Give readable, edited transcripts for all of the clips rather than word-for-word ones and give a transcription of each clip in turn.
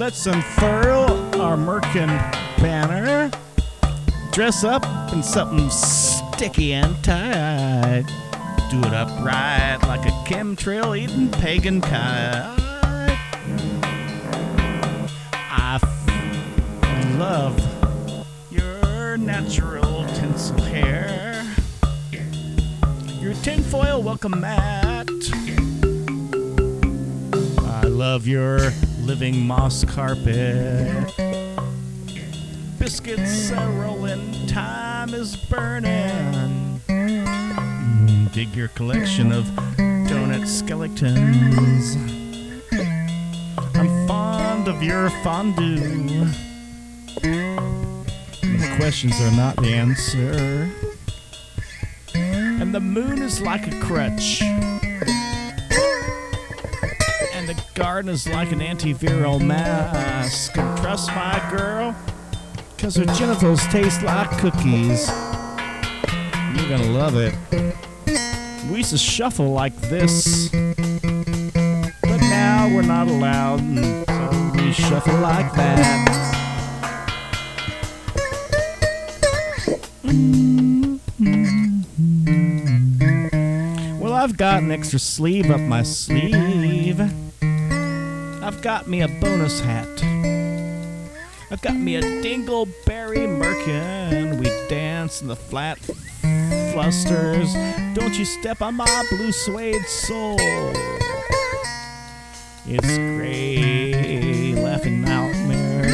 Let's unfurl our Merkin banner. Dress up in something sticky and tight. Do it upright like a chemtrail eating pagan kite. I love your natural tinsel hair. Your tinfoil welcome mat. I love your living moss carpet. Biscuits are rolling, time is burning. Dig your collection of donut skeletons. I'm fond of your fondue. The questions are not the answer. And the moon is like a crutch. And the garden is like an antiviral mask. And trust my girl, 'cause her genitals taste like cookies. You're gonna love it. We used to shuffle like this, but now we're not allowed, and so we shuffle like that. Well, I've got an extra sleeve up my sleeve. I've got me a bonus hat. I've got me a dingleberry merkin. We dance in the flat flusters. Don't you step on my blue suede soul. It's gray, laughing nightmare.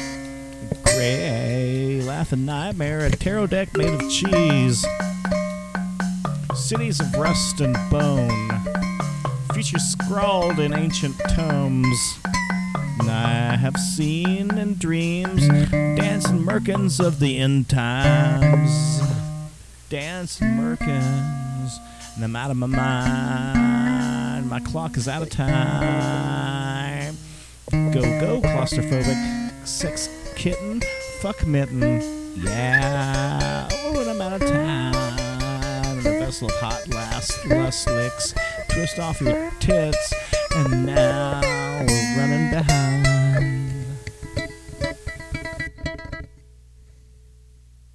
Gray, laughing nightmare. A tarot deck made of cheese. Cities of rust and bone. Features scrawled in ancient tomes. And I have seen in dreams dancing merkins of the end times. Dancing merkins, and I'm out of my mind. My clock is out of time. Go, go, claustrophobic sex kitten, fuck mitten. Yeah, oh, and I'm out of time. In a vessel of hot lust licks, twist off your tits, and now we're running behind.